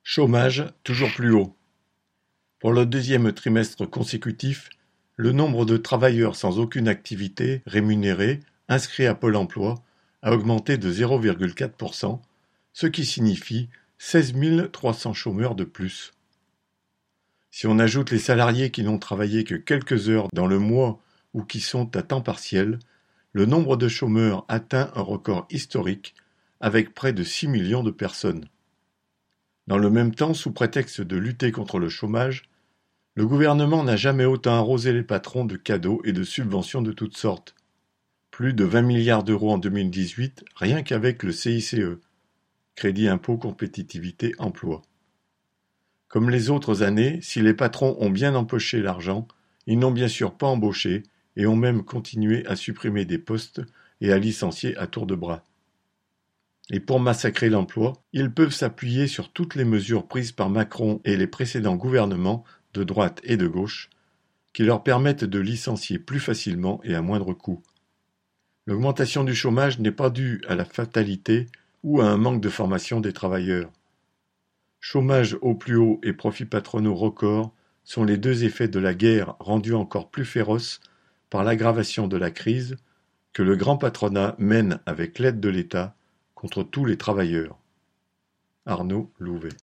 Chômage toujours plus haut. Pour le deuxième trimestre consécutif, le nombre de travailleurs sans aucune activité rémunérée inscrits à Pôle emploi a augmenté de 0,4%, ce qui signifie 16 300 chômeurs de plus. Si on ajoute les salariés qui n'ont travaillé que quelques heures dans le mois ou qui sont à temps partiel, le nombre de chômeurs atteint un record historique avec près de 6 millions de personnes. Dans le même temps, sous prétexte de lutter contre le chômage, le gouvernement n'a jamais autant arrosé les patrons de cadeaux et de subventions de toutes sortes. Plus de 20 milliards d'euros en 2018, rien qu'avec le CICE, Crédit Impôt Compétitivité Emploi. Comme les autres années, si les patrons ont bien empoché l'argent, ils n'ont bien sûr pas embauché et ont même continué à supprimer des postes et à licencier à tour de bras. Et pour massacrer l'emploi, ils peuvent s'appuyer sur toutes les mesures prises par Macron et les précédents gouvernements de droite et de gauche, qui leur permettent de licencier plus facilement et à moindre coût. L'augmentation du chômage n'est pas due à la fatalité ou à un manque de formation des travailleurs. Chômage au plus haut et profits patronaux records sont les deux effets de la guerre rendue encore plus féroce par l'aggravation de la crise que le grand patronat mène avec l'aide de l'État contre tous les travailleurs. Arnaud Louvet.